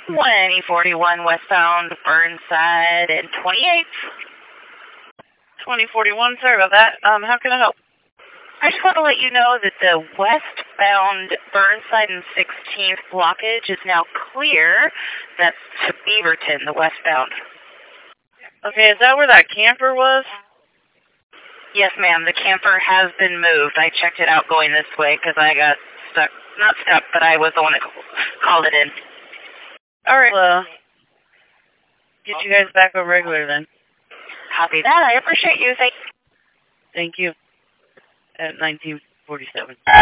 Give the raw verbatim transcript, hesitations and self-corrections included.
twenty forty-one westbound Burnside and twenty-eighth. twenty forty-one, sorry about that. Um, how can I help? I just want to let you know that the westbound Burnside and sixteenth blockage is now clear. That's to Beaverton, the westbound. Okay, is that where that camper was? Yes, ma'am. The camper has been moved. I checked it out going this way because I got stuck. Not stuck, but I was the one that called it in. All right, well, get you guys back over regular then. Copy that. I appreciate you. Thank Thank you. At nineteen forty-seven.